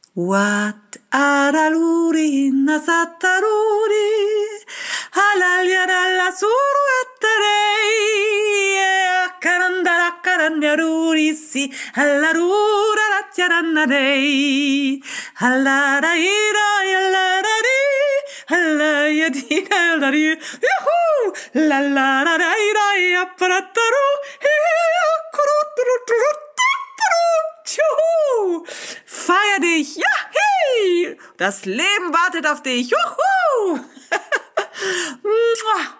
Wat araluri nasataruri halalyarala suruatarei akarandara karanyaruri si halarura ratyaranarei halaraira yalarari halayadina yalari yuhu lalaraira yaparataru Feier dich, ja, hey! Das Leben wartet auf dich, juhu!